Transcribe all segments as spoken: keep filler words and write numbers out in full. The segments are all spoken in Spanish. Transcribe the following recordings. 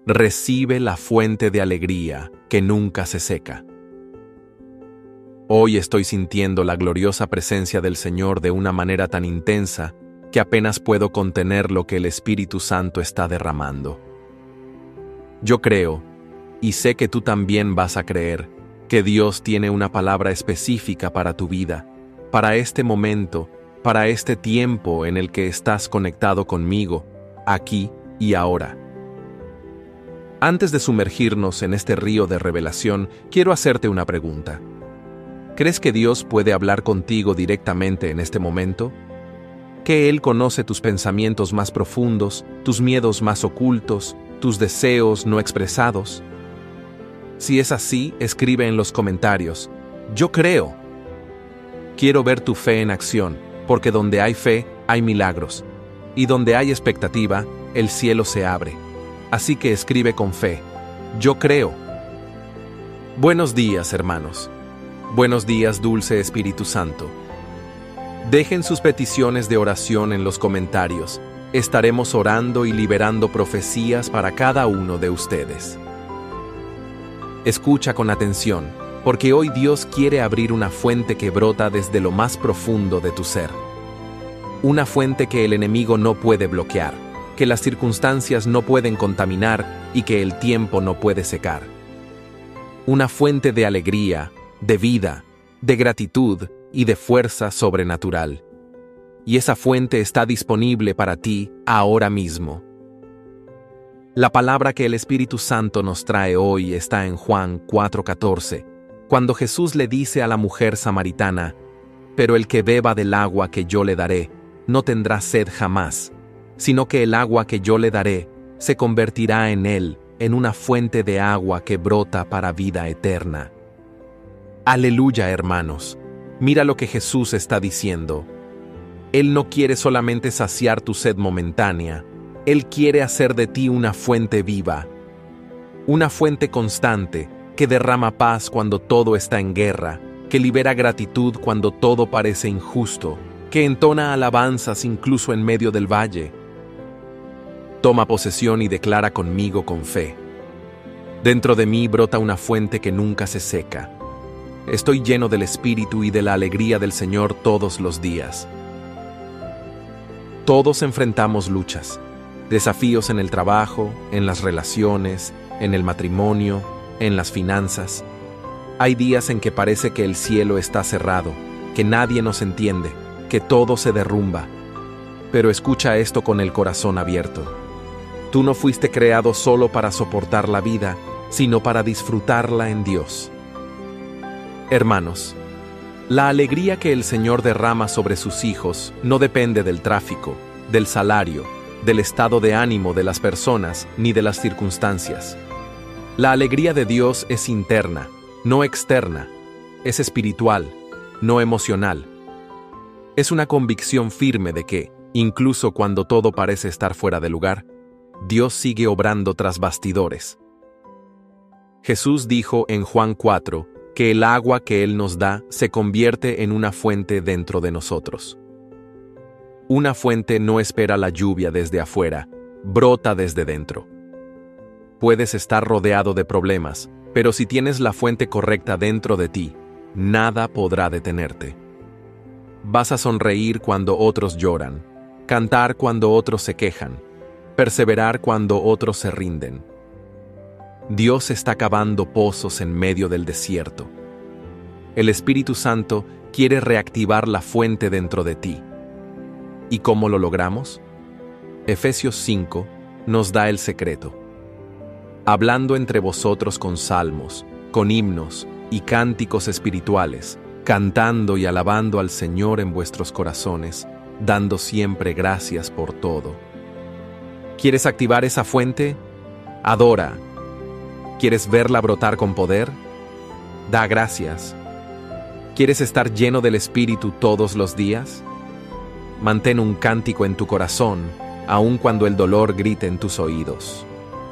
Recibe la fuente de alegría que nunca se seca. Hoy estoy sintiendo la gloriosa presencia del Señor de una manera tan intensa que apenas puedo contener lo que el Espíritu Santo está derramando. Yo creo, y sé que tú también vas a creer, que Dios tiene una palabra específica para tu vida, para este momento, para este tiempo en el que estás conectado conmigo, aquí y ahora. Antes de sumergirnos en este río de revelación, quiero hacerte una pregunta. ¿Crees que Dios puede hablar contigo directamente en este momento? ¿Que Él conoce tus pensamientos más profundos, tus miedos más ocultos, tus deseos no expresados? Si es así, escribe en los comentarios: yo creo. Quiero ver tu fe en acción, porque donde hay fe, hay milagros. Y donde hay expectativa, el cielo se abre. Así que escribe con fe: yo creo. Buenos días, hermanos. Buenos días, dulce Espíritu Santo. Dejen sus peticiones de oración en los comentarios. Estaremos orando y liberando profecías para cada uno de ustedes. Escucha con atención, porque hoy Dios quiere abrir una fuente que brota desde lo más profundo de tu ser. Una fuente que el enemigo no puede bloquear, que las circunstancias no pueden contaminar y que el tiempo no puede secar. Una fuente de alegría, de vida, de gratitud y de fuerza sobrenatural. Y esa fuente está disponible para ti ahora mismo. La palabra que el Espíritu Santo nos trae hoy está en Juan cuatro catorce, cuando Jesús le dice a la mujer samaritana: «Pero el que beba del agua que yo le daré, no tendrá sed jamás, sino que el agua que yo le daré se convertirá en él en una fuente de agua que brota para vida eterna». Aleluya, hermanos. Mira lo que Jesús está diciendo. Él no quiere solamente saciar tu sed momentánea, Él quiere hacer de ti una fuente viva, una fuente constante que derrama paz cuando todo está en guerra, que libera gratitud cuando todo parece injusto, que entona alabanzas incluso en medio del valle. Toma posesión y declara conmigo con fe: dentro de mí brota una fuente que nunca se seca. Estoy lleno del Espíritu y de la alegría del Señor todos los días. Todos enfrentamos luchas, desafíos en el trabajo, en las relaciones, en el matrimonio, en las finanzas. Hay días en que parece que el cielo está cerrado, que nadie nos entiende, que todo se derrumba. Pero escucha esto con el corazón abierto. Tú no fuiste creado solo para soportar la vida, sino para disfrutarla en Dios. Hermanos, la alegría que el Señor derrama sobre sus hijos no depende del tráfico, del salario, del estado de ánimo de las personas ni de las circunstancias. La alegría de Dios es interna, no externa, es espiritual, no emocional. Es una convicción firme de que, incluso cuando todo parece estar fuera de lugar, Dios sigue obrando tras bastidores. Jesús dijo en Juan cuatro que el agua que Él nos da se convierte en una fuente dentro de nosotros. Una fuente no espera la lluvia desde afuera, brota desde dentro. Puedes estar rodeado de problemas, pero si tienes la fuente correcta dentro de ti, nada podrá detenerte. Vas a sonreír cuando otros lloran, cantar cuando otros se quejan, perseverar cuando otros se rinden. Dios está cavando pozos en medio del desierto. El Espíritu Santo quiere reactivar la fuente dentro de ti. ¿Y cómo lo logramos? Efesios cinco nos da el secreto. Hablando entre vosotros con salmos, con himnos y cánticos espirituales, cantando y alabando al Señor en vuestros corazones, dando siempre gracias por todo. ¿Quieres activar esa fuente? Adora. ¿Quieres verla brotar con poder? Da gracias. ¿Quieres estar lleno del Espíritu todos los días? Mantén un cántico en tu corazón, aun cuando el dolor grite en tus oídos.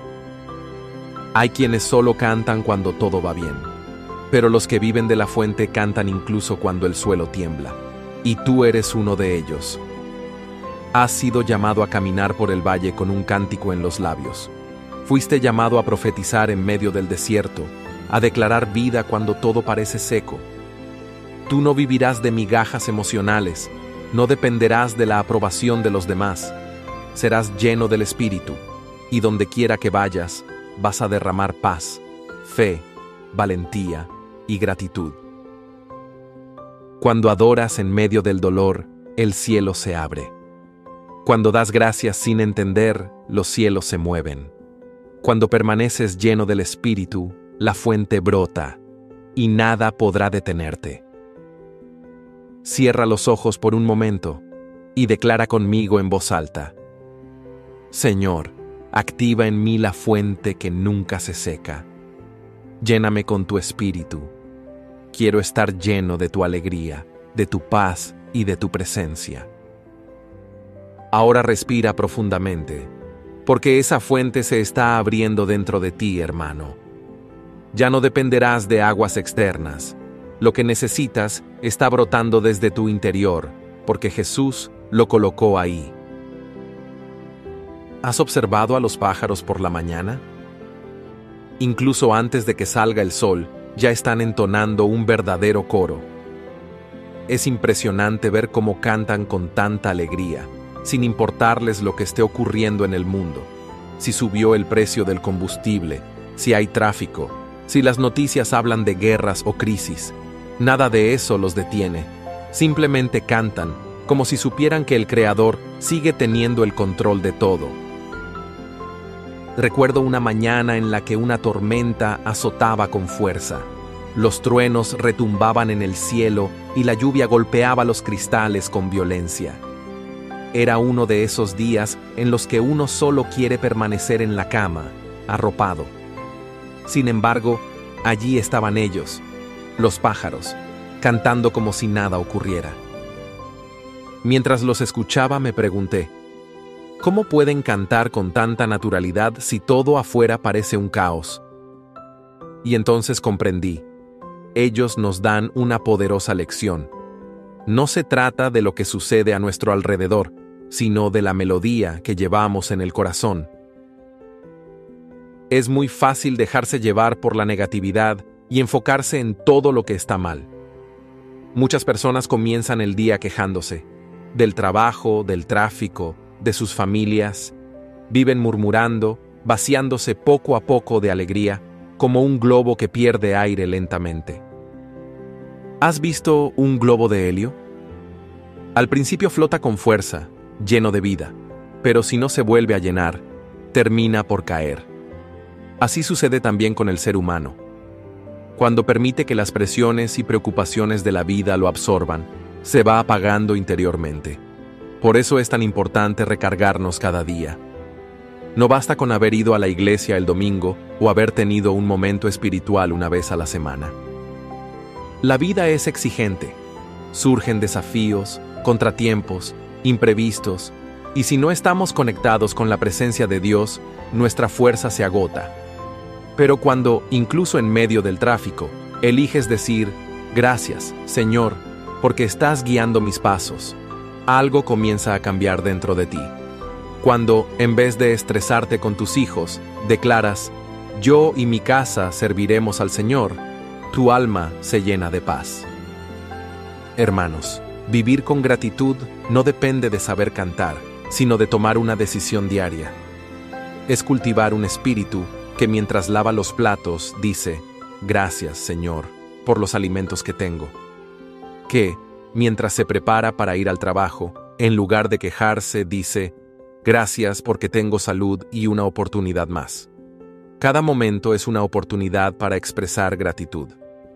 Hay quienes solo cantan cuando todo va bien, pero los que viven de la fuente cantan incluso cuando el suelo tiembla, y tú eres uno de ellos. Has sido llamado a caminar por el valle con un cántico en los labios. Fuiste llamado a profetizar en medio del desierto, a declarar vida cuando todo parece seco. Tú no vivirás de migajas emocionales, no dependerás de la aprobación de los demás. Serás lleno del Espíritu, y donde quiera que vayas, vas a derramar paz, fe, valentía y gratitud. Cuando adoras en medio del dolor, el cielo se abre. Cuando das gracias sin entender, los cielos se mueven. Cuando permaneces lleno del Espíritu, la fuente brota, y nada podrá detenerte. Cierra los ojos por un momento y declara conmigo en voz alta: Señor, activa en mí la fuente que nunca se seca. Lléname con tu Espíritu. Quiero estar lleno de tu alegría, de tu paz y de tu presencia. Ahora respira profundamente, porque esa fuente se está abriendo dentro de ti, hermano. Ya no dependerás de aguas externas. Lo que necesitas está brotando desde tu interior, porque Jesús lo colocó ahí. ¿Has observado a los pájaros por la mañana? Incluso antes de que salga el sol, ya están entonando un verdadero coro. Es impresionante ver cómo cantan con tanta alegría, sin importarles lo que esté ocurriendo en el mundo. Si subió el precio del combustible, si hay tráfico, si las noticias hablan de guerras o crisis, nada de eso los detiene. Simplemente cantan, como si supieran que el Creador sigue teniendo el control de todo. Recuerdo una mañana en la que una tormenta azotaba con fuerza. Los truenos retumbaban en el cielo y la lluvia golpeaba los cristales con violencia. Era uno de esos días en los que uno solo quiere permanecer en la cama, arropado. Sin embargo, allí estaban ellos, los pájaros, cantando como si nada ocurriera. Mientras los escuchaba me pregunté, ¿cómo pueden cantar con tanta naturalidad si todo afuera parece un caos? Y entonces comprendí, ellos nos dan una poderosa lección. No se trata de lo que sucede a nuestro alrededor, sino de la melodía que llevamos en el corazón. Es muy fácil dejarse llevar por la negatividad y enfocarse en todo lo que está mal. Muchas personas comienzan el día quejándose del trabajo, del tráfico, de sus familias. Viven murmurando, vaciándose poco a poco de alegría, como un globo que pierde aire lentamente. ¿Has visto un globo de helio? Al principio flota con fuerza, lleno de vida, pero si no se vuelve a llenar, termina por caer. Así sucede también con el ser humano. Cuando permite que las presiones y preocupaciones de la vida lo absorban, se va apagando interiormente. Por eso es tan importante recargarnos cada día. No basta con haber ido a la iglesia el domingo o haber tenido un momento espiritual una vez a la semana. La vida es exigente. Surgen desafíos, contratiempos, imprevistos, y si no estamos conectados con la presencia de Dios, nuestra fuerza se agota. Pero cuando, incluso en medio del tráfico, eliges decir, gracias, Señor, porque estás guiando mis pasos, algo comienza a cambiar dentro de ti. Cuando, en vez de estresarte con tus hijos, declaras, yo y mi casa serviremos al Señor, tu alma se llena de paz. Hermanos, vivir con gratitud no depende de saber cantar, sino de tomar una decisión diaria. Es cultivar un espíritu que mientras lava los platos dice, gracias, Señor, por los alimentos que tengo. Que, mientras se prepara para ir al trabajo, en lugar de quejarse, dice, gracias porque tengo salud y una oportunidad más. Cada momento es una oportunidad para expresar gratitud.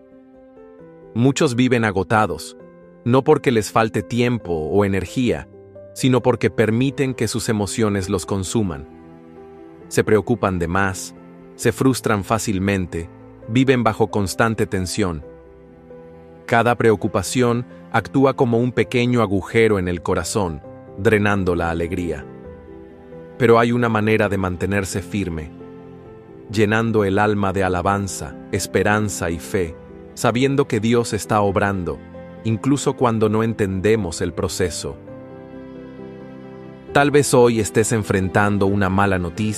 Muchos viven agotados, no porque les falte tiempo o energía, sino porque permiten que sus emociones los consuman. Se preocupan de más, se frustran fácilmente, viven bajo constante tensión. Cada preocupación actúa como un pequeño agujero en el corazón, drenando la alegría. Pero hay una manera de mantenerse firme, llenando el alma de alabanza, esperanza y fe, sabiendo que Dios está obrando, incluso cuando no entendemos el proceso. Tal vez hoy estés enfrentando una mala noticia,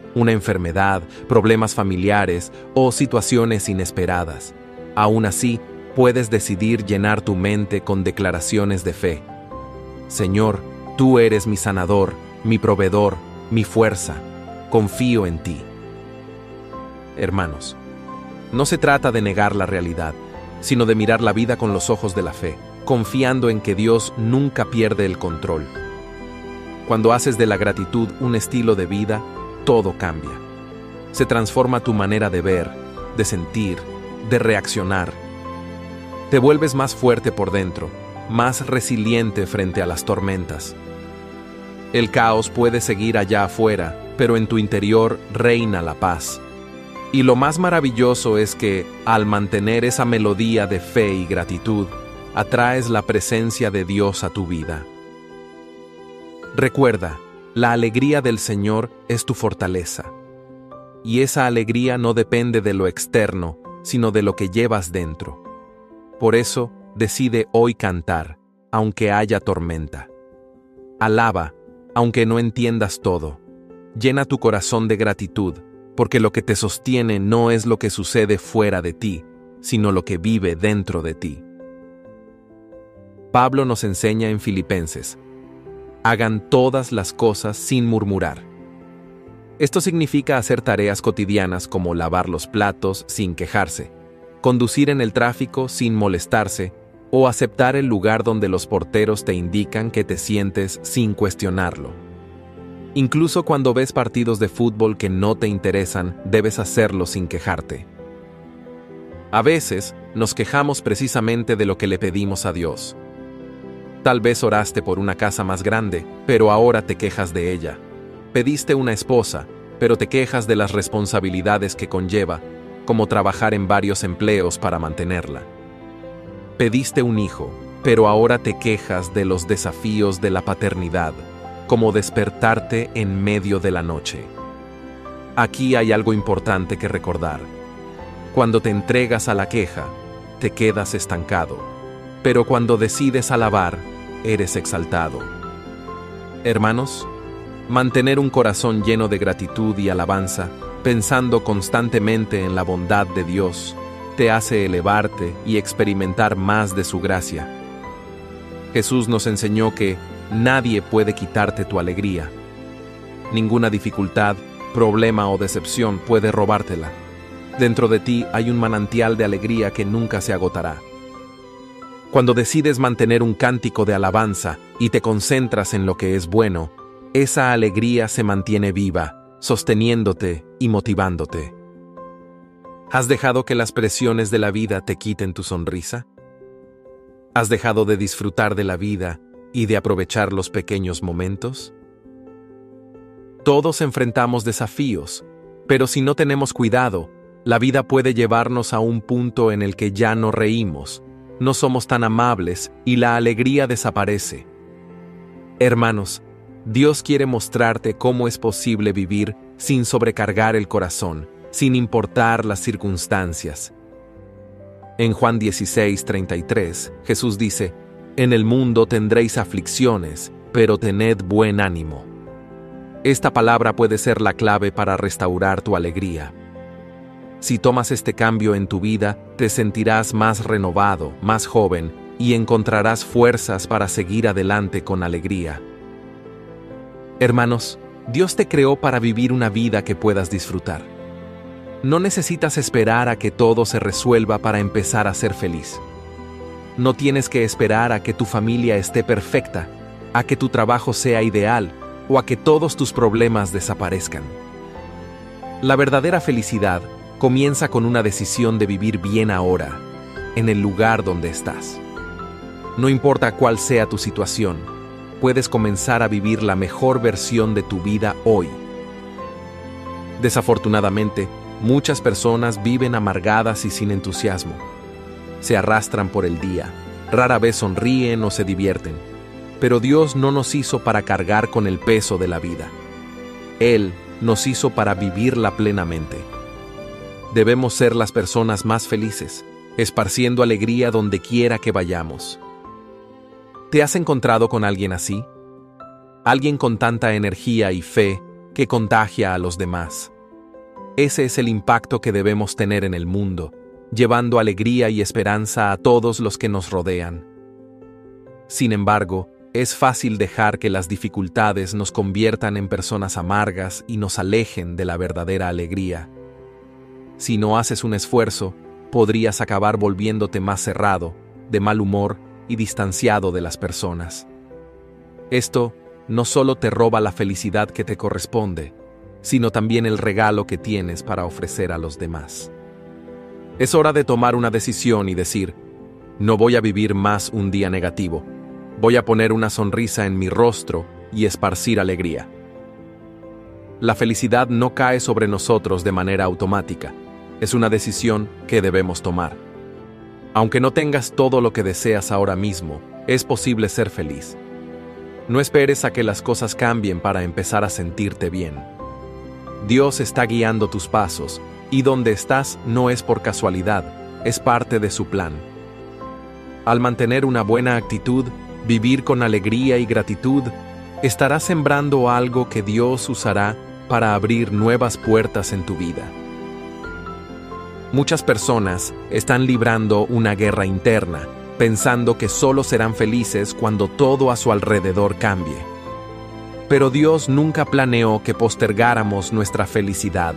una enfermedad, problemas familiares o situaciones inesperadas. Aún así, puedes decidir llenar tu mente con declaraciones de fe. Señor, tú eres mi sanador, mi proveedor, mi fuerza. Confío en ti. Hermanos, no se trata de negar la realidad, sino de mirar la vida con los ojos de la fe, confiando en que Dios nunca pierde el control. Cuando haces de la gratitud un estilo de vida, todo cambia. Se transforma tu manera de ver, de sentir, de reaccionar. Te vuelves más fuerte por dentro, más resiliente frente a las tormentas. El caos puede seguir allá afuera, pero en tu interior reina la paz. Y lo más maravilloso es que, al mantener esa melodía de fe y gratitud, atraes la presencia de Dios a tu vida. Recuerda, la alegría del Señor es tu fortaleza. Y esa alegría no depende de lo externo, sino de lo que llevas dentro. Por eso, decide hoy cantar, aunque haya tormenta. Alaba, aunque no entiendas todo. Llena tu corazón de gratitud, porque lo que te sostiene no es lo que sucede fuera de ti, sino lo que vive dentro de ti. Pablo nos enseña en Filipenses: hagan todas las cosas sin murmurar. Esto significa hacer tareas cotidianas como lavar los platos sin quejarse, conducir en el tráfico sin molestarse o aceptar el lugar donde los porteros te indican que te sientes sin cuestionarlo. Incluso cuando ves partidos de fútbol que no te interesan, debes hacerlo sin quejarte. A veces, nos quejamos precisamente de lo que le pedimos a Dios. Tal vez oraste por una casa más grande, pero ahora te quejas de ella. Pediste una esposa, pero te quejas de las responsabilidades que conlleva, como trabajar en varios empleos para mantenerla. Pediste un hijo, pero ahora te quejas de los desafíos de la paternidad, como despertarte en medio de la noche. Aquí hay algo importante que recordar. Cuando te entregas a la queja, te quedas estancado, pero cuando decides alabar, eres exaltado. Hermanos, mantener un corazón lleno de gratitud y alabanza, pensando constantemente en la bondad de Dios, te hace elevarte y experimentar más de su gracia. Jesús nos enseñó que nadie puede quitarte tu alegría. Ninguna dificultad, problema o decepción puede robártela. Dentro de ti hay un manantial de alegría que nunca se agotará. Cuando decides mantener un cántico de alabanza y te concentras en lo que es bueno, esa alegría se mantiene viva, sosteniéndote y motivándote. ¿Has dejado que las presiones de la vida te quiten tu sonrisa? ¿Has dejado de disfrutar de la vida y de aprovechar los pequeños momentos? Todos enfrentamos desafíos, pero si no tenemos cuidado, la vida puede llevarnos a un punto en el que ya no reímos, no somos tan amables y la alegría desaparece. Hermanos, Dios quiere mostrarte cómo es posible vivir sin sobrecargar el corazón, sin importar las circunstancias. En Juan dieciséis, treinta y tres, Jesús dice: «En el mundo tendréis aflicciones, pero tened buen ánimo». Esta palabra puede ser la clave para restaurar tu alegría. Si tomas este cambio en tu vida, te sentirás más renovado, más joven, y encontrarás fuerzas para seguir adelante con alegría. Hermanos, Dios te creó para vivir una vida que puedas disfrutar. No necesitas esperar a que todo se resuelva para empezar a ser feliz. No tienes que esperar a que tu familia esté perfecta, a que tu trabajo sea ideal o a que todos tus problemas desaparezcan. La verdadera felicidad comienza con una decisión de vivir bien ahora, en el lugar donde estás. No importa cuál sea tu situación, puedes comenzar a vivir la mejor versión de tu vida hoy. Desafortunadamente, muchas personas viven amargadas y sin entusiasmo. Se arrastran por el día, rara vez sonríen o se divierten. Pero Dios no nos hizo para cargar con el peso de la vida. Él nos hizo para vivirla plenamente. Debemos ser las personas más felices, esparciendo alegría donde quiera que vayamos. ¿Te has encontrado con alguien así? Alguien con tanta energía y fe que contagia a los demás. Ese es el impacto que debemos tener en el mundo, llevando alegría y esperanza a todos los que nos rodean. Sin embargo, es fácil dejar que las dificultades nos conviertan en personas amargas y nos alejen de la verdadera alegría. Si no haces un esfuerzo, podrías acabar volviéndote más cerrado, de mal humor y distanciado de las personas. Esto no solo te roba la felicidad que te corresponde, sino también el regalo que tienes para ofrecer a los demás. Es hora de tomar una decisión y decir: no voy a vivir más un día negativo. Voy a poner una sonrisa en mi rostro y esparcir alegría. La felicidad no cae sobre nosotros de manera automática. Es una decisión que debemos tomar. Aunque no tengas todo lo que deseas ahora mismo, es posible ser feliz. No esperes a que las cosas cambien para empezar a sentirte bien. Dios está guiando tus pasos, y donde estás no es por casualidad, es parte de su plan. Al mantener una buena actitud, vivir con alegría y gratitud, estarás sembrando algo que Dios usará para abrir nuevas puertas en tu vida. Muchas personas están librando una guerra interna, pensando que solo serán felices cuando todo a su alrededor cambie. Pero Dios nunca planeó que postergáramos nuestra felicidad.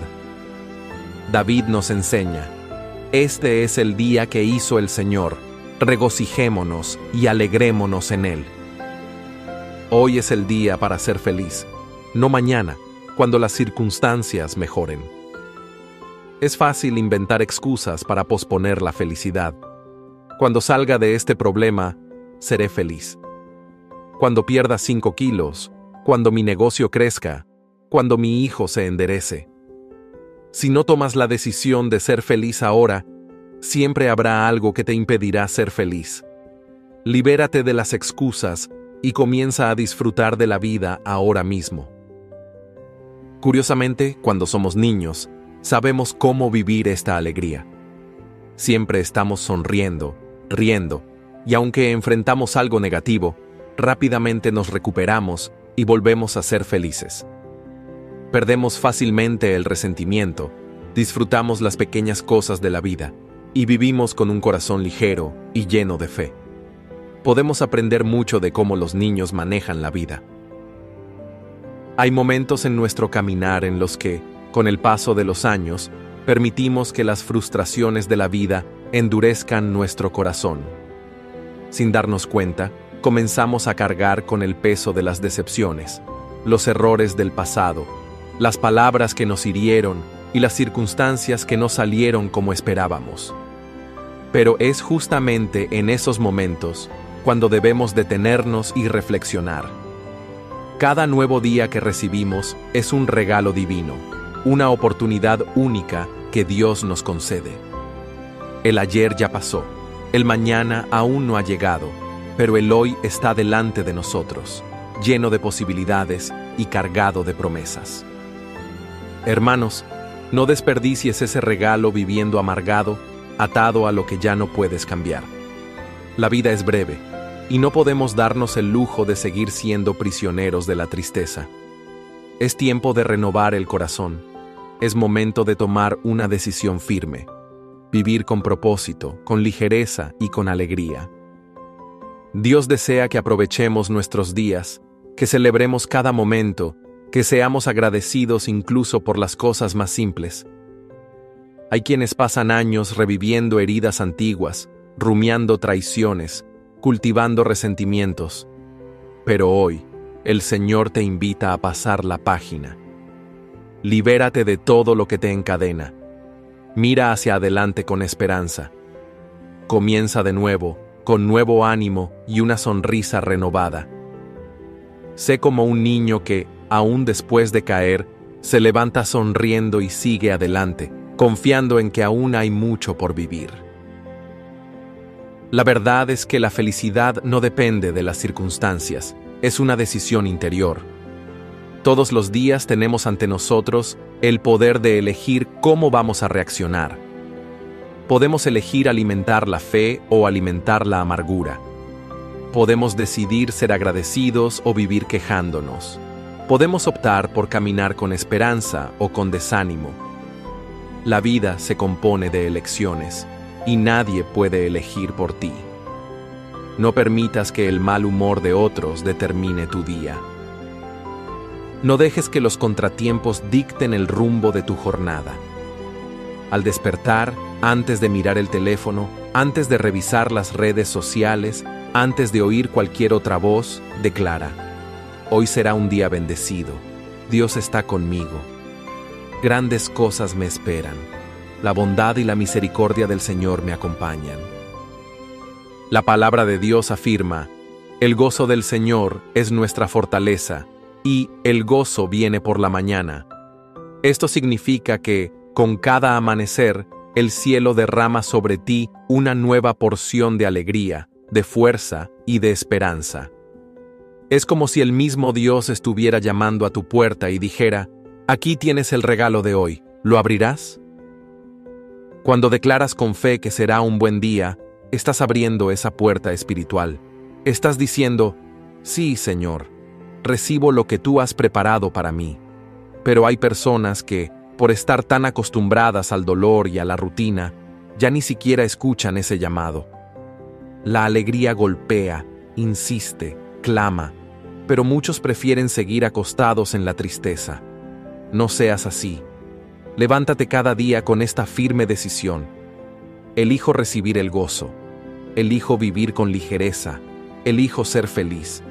David nos enseña: este es el día que hizo el Señor, regocijémonos y alegrémonos en él. Hoy es el día para ser feliz, no mañana, cuando las circunstancias mejoren. Es fácil inventar excusas para posponer la felicidad. Cuando salga de este problema, seré feliz. Cuando pierda cinco kilos, cuando mi negocio crezca, cuando mi hijo se enderece. Si no tomas la decisión de ser feliz ahora, siempre habrá algo que te impedirá ser feliz. Libérate de las excusas y comienza a disfrutar de la vida ahora mismo. Curiosamente, cuando somos niños, sabemos cómo vivir esta alegría. Siempre estamos sonriendo, riendo, y aunque enfrentamos algo negativo, rápidamente nos recuperamos y volvemos a ser felices. Perdemos fácilmente el resentimiento, disfrutamos las pequeñas cosas de la vida y vivimos con un corazón ligero y lleno de fe. Podemos aprender mucho de cómo los niños manejan la vida. Hay momentos en nuestro caminar en los que, con el paso de los años, permitimos que las frustraciones de la vida endurezcan nuestro corazón. Sin darnos cuenta, comenzamos a cargar con el peso de las decepciones, los errores del pasado, las palabras que nos hirieron y las circunstancias que no salieron como esperábamos. Pero es justamente en esos momentos cuando debemos detenernos y reflexionar. Cada nuevo día que recibimos es un regalo divino, una oportunidad única que Dios nos concede. El ayer ya pasó, el mañana aún no ha llegado, pero el hoy está delante de nosotros, lleno de posibilidades y cargado de promesas. Hermanos, no desperdicies ese regalo viviendo amargado, atado a lo que ya no puedes cambiar. La vida es breve, y no podemos darnos el lujo de seguir siendo prisioneros de la tristeza. Es tiempo de renovar el corazón. Es momento de tomar una decisión firme. Vivir con propósito, con ligereza y con alegría. Dios desea que aprovechemos nuestros días, que celebremos cada momento, que seamos agradecidos incluso por las cosas más simples. Hay quienes pasan años reviviendo heridas antiguas, rumiando traiciones, cultivando resentimientos. Pero hoy, el Señor te invita a pasar la página. Libérate de todo lo que te encadena. Mira hacia adelante con esperanza. Comienza de nuevo, con nuevo ánimo y una sonrisa renovada. Sé como un niño que, aún después de caer, se levanta sonriendo y sigue adelante, confiando en que aún hay mucho por vivir. La verdad es que la felicidad no depende de las circunstancias, es una decisión interior. Todos los días tenemos ante nosotros el poder de elegir cómo vamos a reaccionar. Podemos elegir alimentar la fe o alimentar la amargura. Podemos decidir ser agradecidos o vivir quejándonos. Podemos optar por caminar con esperanza o con desánimo. La vida se compone de elecciones, y nadie puede elegir por ti. No permitas que el mal humor de otros determine tu día. No dejes que los contratiempos dicten el rumbo de tu jornada. Al despertar, antes de mirar el teléfono, antes de revisar las redes sociales, antes de oír cualquier otra voz, declara: hoy será un día bendecido. Dios está conmigo. Grandes cosas me esperan. La bondad y la misericordia del Señor me acompañan. La palabra de Dios afirma: el gozo del Señor es nuestra fortaleza, y el gozo viene por la mañana. Esto significa que, con cada amanecer, el cielo derrama sobre ti una nueva porción de alegría, de fuerza y de esperanza. Es como si el mismo Dios estuviera llamando a tu puerta y dijera: aquí tienes el regalo de hoy, ¿lo abrirás? Cuando declaras con fe que será un buen día, estás abriendo esa puerta espiritual. Estás diciendo: sí, Señor, recibo lo que tú has preparado para mí. Pero hay personas que, por estar tan acostumbradas al dolor y a la rutina, ya ni siquiera escuchan ese llamado. La alegría golpea, insiste, clama, pero muchos prefieren seguir acostados en la tristeza. No seas así. Levántate cada día con esta firme decisión. Elijo recibir el gozo. Elijo vivir con ligereza. Elijo ser feliz.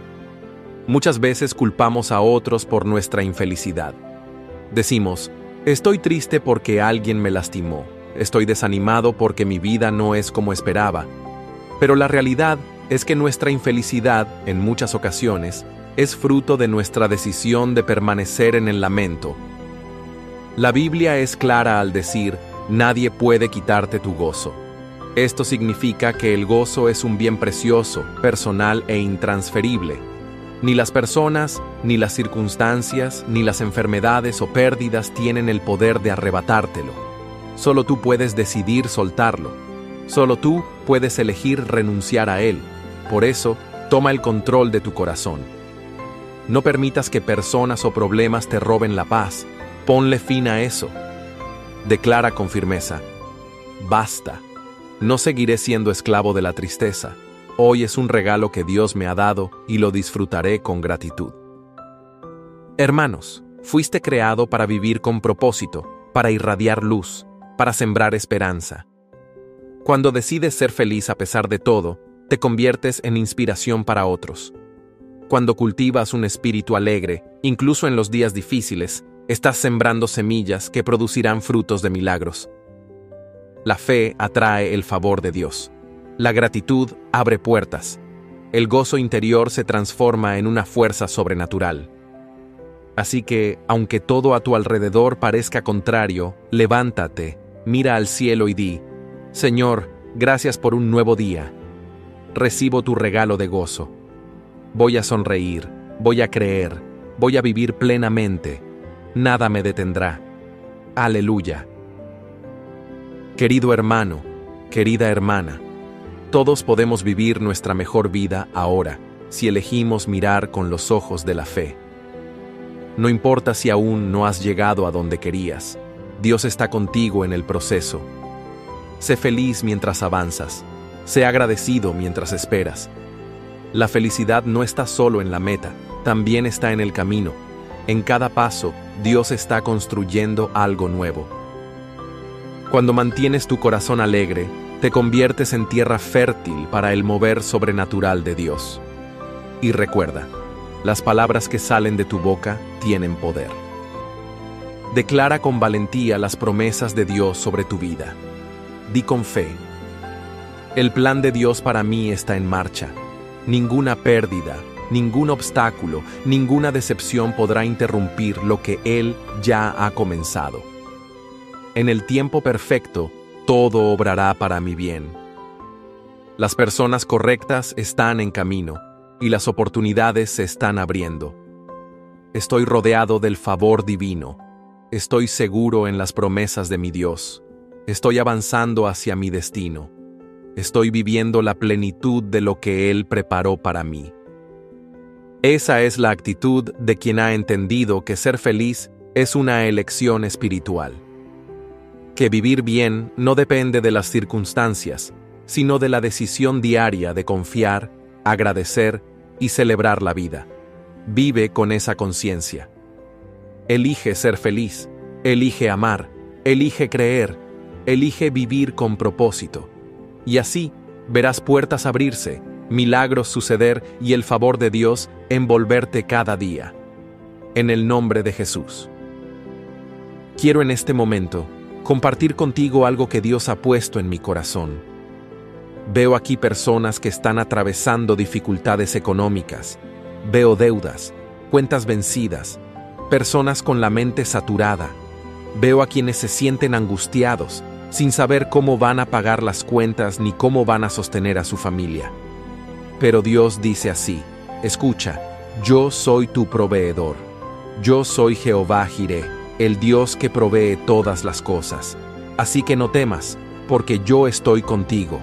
Muchas veces culpamos a otros por nuestra infelicidad. Decimos: estoy triste porque alguien me lastimó. Estoy desanimado porque mi vida no es como esperaba. Pero la realidad es que nuestra infelicidad, en muchas ocasiones, es fruto de nuestra decisión de permanecer en el lamento. La Biblia es clara al decir: nadie puede quitarte tu gozo. Esto significa que el gozo es un bien precioso, personal e intransferible. Ni las personas, ni las circunstancias, ni las enfermedades o pérdidas tienen el poder de arrebatártelo. Solo tú puedes decidir soltarlo. Solo tú puedes elegir renunciar a él. Por eso, toma el control de tu corazón. No permitas que personas o problemas te roben la paz. Ponle fin a eso. Declara con firmeza: basta. No seguiré siendo esclavo de la tristeza. Hoy es un regalo que Dios me ha dado y lo disfrutaré con gratitud. Hermanos, fuiste creado para vivir con propósito, para irradiar luz, para sembrar esperanza. Cuando decides ser feliz a pesar de todo, te conviertes en inspiración para otros. Cuando cultivas un espíritu alegre, incluso en los días difíciles, estás sembrando semillas que producirán frutos de milagros. La fe atrae el favor de Dios. La gratitud abre puertas. El gozo interior se transforma en una fuerza sobrenatural. Así que, aunque todo a tu alrededor parezca contrario, levántate, mira al cielo y di: Señor, gracias por un nuevo día. Recibo tu regalo de gozo. Voy a sonreír, voy a creer, voy a vivir plenamente. Nada me detendrá. Aleluya. Querido hermano, querida hermana, todos podemos vivir nuestra mejor vida ahora, si elegimos mirar con los ojos de la fe. No importa si aún no has llegado a donde querías, Dios está contigo en el proceso. Sé feliz mientras avanzas, sé agradecido mientras esperas. La felicidad no está solo en la meta, también está en el camino. En cada paso, Dios está construyendo algo nuevo. Cuando mantienes tu corazón alegre, te conviertes en tierra fértil para el mover sobrenatural de Dios. Y recuerda, las palabras que salen de tu boca tienen poder. Declara con valentía las promesas de Dios sobre tu vida. Di con fe: el plan de Dios para mí está en marcha. Ninguna pérdida, ningún obstáculo, ninguna decepción podrá interrumpir lo que Él ya ha comenzado. En el tiempo perfecto, todo obrará para mi bien. Las personas correctas están en camino y las oportunidades se están abriendo. Estoy rodeado del favor divino. Estoy seguro en las promesas de mi Dios. Estoy avanzando hacia mi destino. Estoy viviendo la plenitud de lo que Él preparó para mí. Esa es la actitud de quien ha entendido que ser feliz es una elección espiritual. Que vivir bien no depende de las circunstancias, sino de la decisión diaria de confiar, agradecer y celebrar la vida. Vive con esa conciencia. Elige ser feliz, elige amar, elige creer, elige vivir con propósito. Y así verás puertas abrirse, milagros suceder y el favor de Dios envolverte cada día. En el nombre de Jesús. Quiero en este momento compartir contigo algo que Dios ha puesto en mi corazón. Veo aquí personas que están atravesando dificultades económicas. Veo deudas, cuentas vencidas, personas con la mente saturada. Veo a quienes se sienten angustiados, sin saber cómo van a pagar las cuentas ni cómo van a sostener a su familia. Pero Dios dice así: escucha, yo soy tu proveedor. Yo soy Jehová Jireh, el Dios que provee todas las cosas. Así que no temas, porque yo estoy contigo.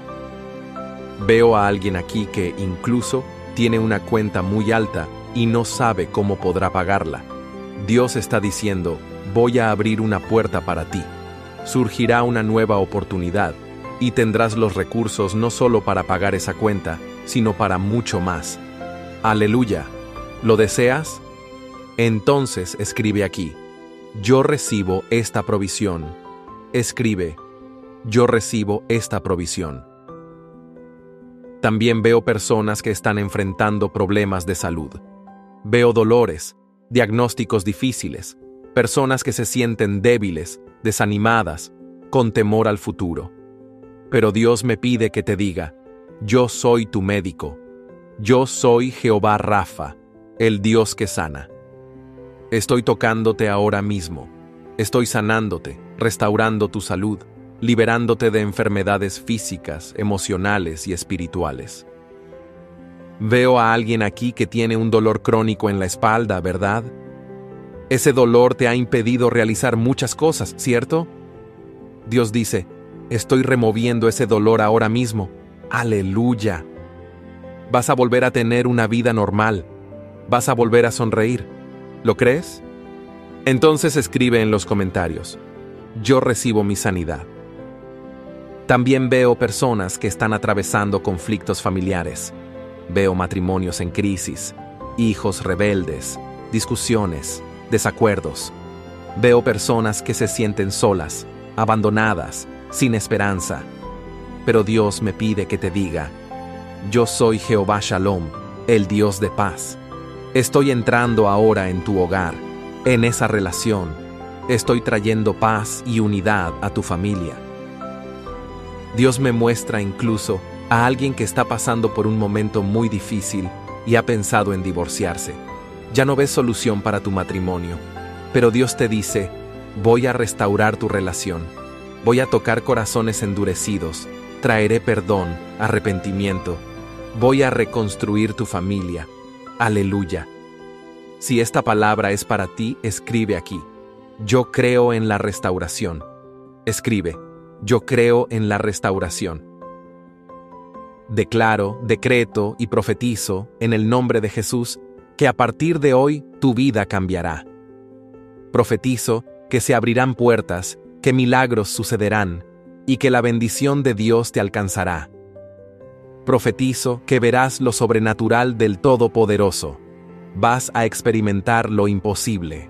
Veo a alguien aquí que incluso tiene una cuenta muy alta y no sabe cómo podrá pagarla. Dios está diciendo: voy a abrir una puerta para ti. Surgirá una nueva oportunidad y tendrás los recursos no solo para pagar esa cuenta, sino para mucho más. Aleluya. ¿Lo deseas? Entonces escribe aquí: yo recibo esta provisión. Escribe: yo recibo esta provisión. También veo personas que están enfrentando problemas de salud. Veo dolores, diagnósticos difíciles, personas que se sienten débiles, desanimadas, con temor al futuro. Pero Dios me pide que te diga: yo soy tu médico. Yo soy Jehová Rafa, el Dios que sana. Estoy tocándote ahora mismo. Estoy sanándote, restaurando tu salud, liberándote de enfermedades físicas, emocionales y espirituales. Veo a alguien aquí que tiene un dolor crónico en la espalda, ¿verdad? Ese dolor te ha impedido realizar muchas cosas, ¿cierto? Dios dice: estoy removiendo ese dolor ahora mismo. ¡Aleluya! Vas a volver a tener una vida normal. Vas a volver a sonreír. ¿Lo crees? Entonces escribe en los comentarios: yo recibo mi sanidad. También veo personas que están atravesando conflictos familiares. Veo matrimonios en crisis, hijos rebeldes, discusiones, desacuerdos. Veo personas que se sienten solas, abandonadas, sin esperanza. Pero Dios me pide que te diga: yo soy Jehová Shalom, el Dios de paz. Estoy entrando ahora en tu hogar, en esa relación. Estoy trayendo paz y unidad a tu familia. Dios me muestra incluso a alguien que está pasando por un momento muy difícil y ha pensado en divorciarse. Ya no ves solución para tu matrimonio, pero Dios te dice: voy a restaurar tu relación, voy a tocar corazones endurecidos, traeré perdón, arrepentimiento, voy a reconstruir tu familia. Aleluya. Si esta palabra es para ti, escribe aquí: yo creo en la restauración. Escribe: yo creo en la restauración. Declaro, decreto y profetizo en el nombre de Jesús que a partir de hoy tu vida cambiará. Profetizo que se abrirán puertas, que milagros sucederán y que la bendición de Dios te alcanzará. Profetizo que verás lo sobrenatural del Todopoderoso. Vas a experimentar lo imposible.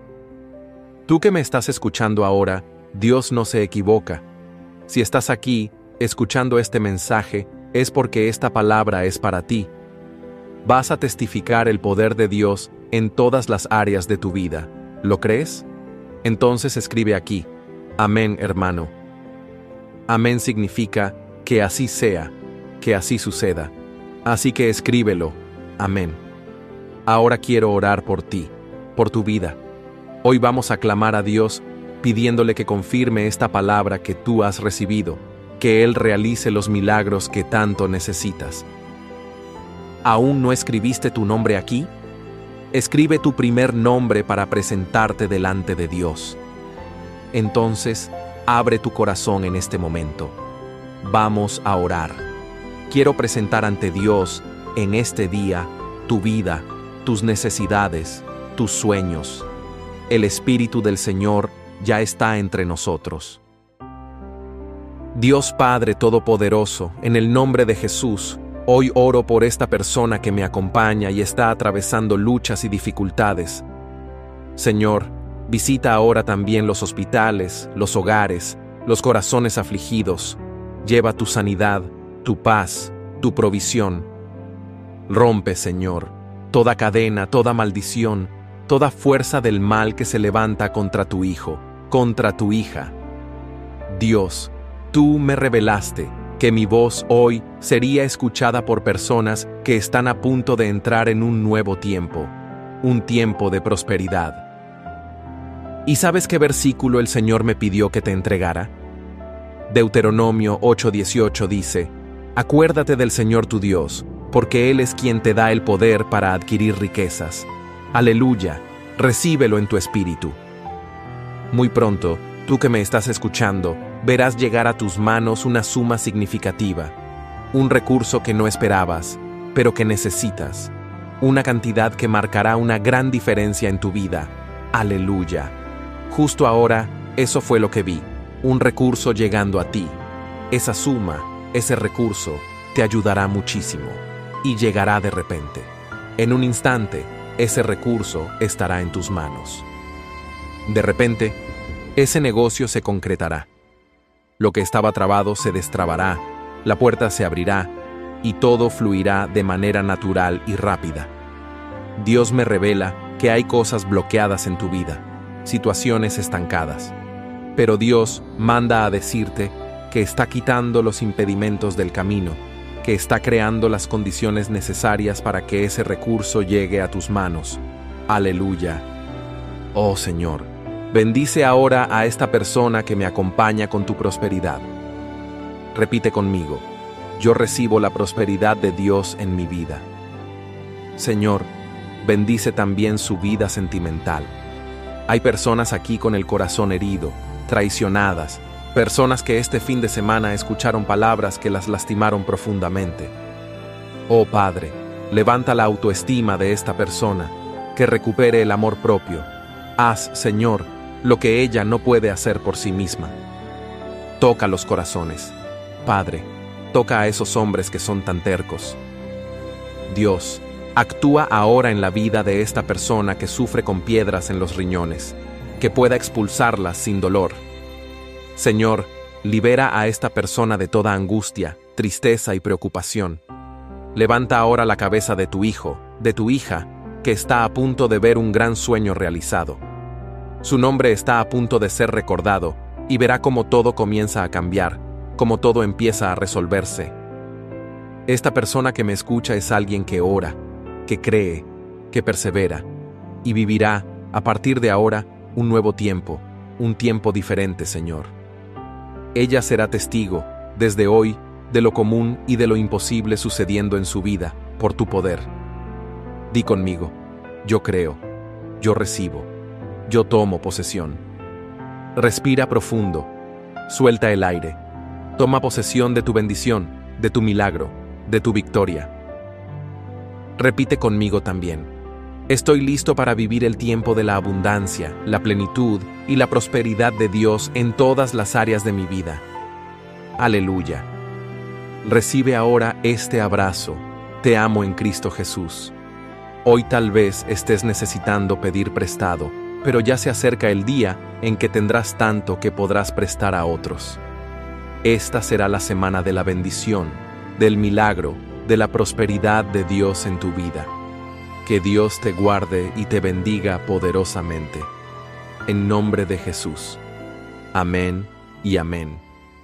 Tú que me estás escuchando ahora, Dios no se equivoca. Si estás aquí, escuchando este mensaje, es porque esta palabra es para ti. Vas a testificar el poder de Dios en todas las áreas de tu vida. ¿Lo crees? Entonces escribe aquí: amén, hermano. Amén significa que así sea, que así suceda. Así que escríbelo. Amén. Ahora quiero orar por ti, por tu vida. Hoy vamos a clamar a Dios pidiéndole que confirme esta palabra que tú has recibido, que Él realice los milagros que tanto necesitas. ¿Aún no escribiste tu nombre aquí? Escribe tu primer nombre para presentarte delante de Dios. Entonces, abre tu corazón en este momento. Vamos a orar. Quiero presentar ante Dios en este día tu vida, tus necesidades, tus sueños. El Espíritu del Señor ya está entre nosotros. Dios Padre Todopoderoso, en el nombre de Jesús, hoy oro por esta persona que me acompaña y está atravesando luchas y dificultades. Señor, visita ahora también los hospitales, los hogares, los corazones afligidos. Lleva tu sanidad, tu paz, tu provisión. Rompe, Señor, toda cadena, toda maldición, toda fuerza del mal que se levanta contra tu hijo, contra tu hija. Dios, tú me revelaste que mi voz hoy sería escuchada por personas que están a punto de entrar en un nuevo tiempo, un tiempo de prosperidad. ¿Y sabes qué versículo el Señor me pidió que te entregara? Deuteronomio ocho dieciocho dice: Acuérdate del Señor tu Dios, porque Él es quien te da el poder para adquirir riquezas. Aleluya, recíbelo en tu espíritu. Muy pronto, tú que me estás escuchando, verás llegar a tus manos una suma significativa, un recurso que no esperabas, pero que necesitas, una cantidad que marcará una gran diferencia en tu vida. Aleluya. Justo ahora, eso fue lo que vi, un recurso llegando a ti. Esa suma, ese recurso, te ayudará muchísimo, y llegará de repente. En un instante, ese recurso estará en tus manos. De repente, ese negocio se concretará. Lo que estaba trabado se destrabará, la puerta se abrirá, y todo fluirá de manera natural y rápida. Dios me revela que hay cosas bloqueadas en tu vida, situaciones estancadas. Pero Dios manda a decirte que está quitando los impedimentos del camino, que está creando las condiciones necesarias para que ese recurso llegue a tus manos. Aleluya. Oh Señor, bendice ahora a esta persona que me acompaña con tu prosperidad. Repite conmigo: yo recibo la prosperidad de Dios en mi vida. Señor, bendice también su vida sentimental. Hay personas aquí con el corazón herido, traicionadas, personas que este fin de semana escucharon palabras que las lastimaron profundamente. Oh Padre, levanta la autoestima de esta persona, que recupere el amor propio. Haz, Señor, lo que ella no puede hacer por sí misma. Toca los corazones. Padre, toca a esos hombres que son tan tercos. Dios, actúa ahora en la vida de esta persona que sufre con piedras en los riñones, que pueda expulsarlas sin dolor. Señor, libera a esta persona de toda angustia, tristeza y preocupación. Levanta ahora la cabeza de tu hijo, de tu hija, que está a punto de ver un gran sueño realizado. Su nombre está a punto de ser recordado, y verá cómo todo comienza a cambiar, cómo todo empieza a resolverse. Esta persona que me escucha es alguien que ora, que cree, que persevera, y vivirá, a partir de ahora, un nuevo tiempo, un tiempo diferente, Señor. Ella será testigo, desde hoy, de lo común y de lo imposible sucediendo en su vida, por tu poder. Di conmigo: yo creo, yo recibo, yo tomo posesión. Respira profundo, suelta el aire, toma posesión de tu bendición, de tu milagro, de tu victoria. Repite conmigo también: estoy listo para vivir el tiempo de la abundancia, la plenitud y la prosperidad de Dios en todas las áreas de mi vida. Aleluya. Recibe ahora este abrazo. Te amo en Cristo Jesús. Hoy tal vez estés necesitando pedir prestado, pero ya se acerca el día en que tendrás tanto que podrás prestar a otros. Esta será la semana de la bendición, del milagro, de la prosperidad de Dios en tu vida. Que Dios te guarde y te bendiga poderosamente. En nombre de Jesús. Amén y amén.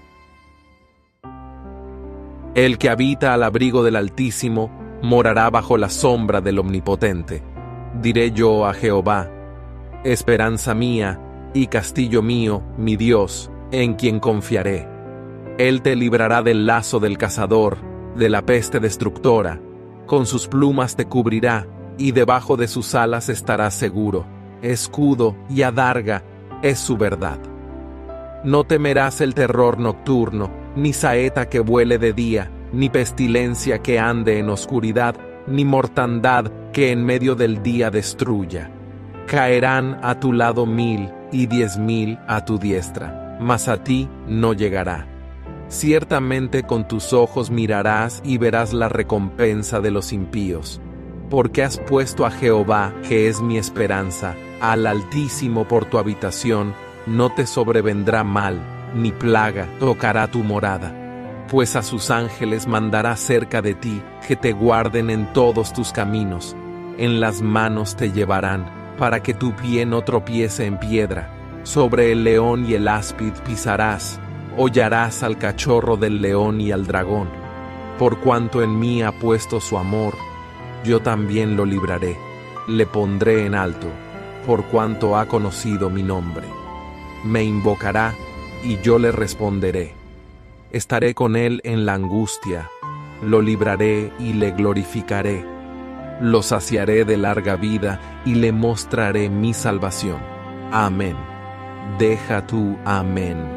El que habita al abrigo del Altísimo morará bajo la sombra del Omnipotente. Diré yo a Jehová: esperanza mía y castillo mío, mi Dios, en quien confiaré. Él te librará del lazo del cazador, de la peste destructora. Con sus plumas te cubrirá, y debajo de sus alas estarás seguro. Escudo y adarga es su verdad. No temerás el terror nocturno, ni saeta que vuele de día, ni pestilencia que ande en oscuridad, ni mortandad que en medio del día destruya. Caerán a tu lado mil y diez mil a tu diestra, mas a ti no llegará. Ciertamente con tus ojos mirarás y verás la recompensa de los impíos. Porque has puesto a Jehová, que es mi esperanza, al Altísimo por tu habitación, no te sobrevendrá mal, ni plaga tocará tu morada. Pues a sus ángeles mandará cerca de ti, que te guarden en todos tus caminos. En las manos te llevarán, para que tu pie no tropiece en piedra. Sobre el león y el áspid pisarás, hollarás al cachorro del león y al dragón. Por cuanto en mí ha puesto su amor, yo también lo libraré, le pondré en alto, por cuanto ha conocido mi nombre. Me invocará, y yo le responderé. Estaré con él en la angustia, lo libraré y le glorificaré. Lo saciaré de larga vida y le mostraré mi salvación. Amén. Deja tú, amén.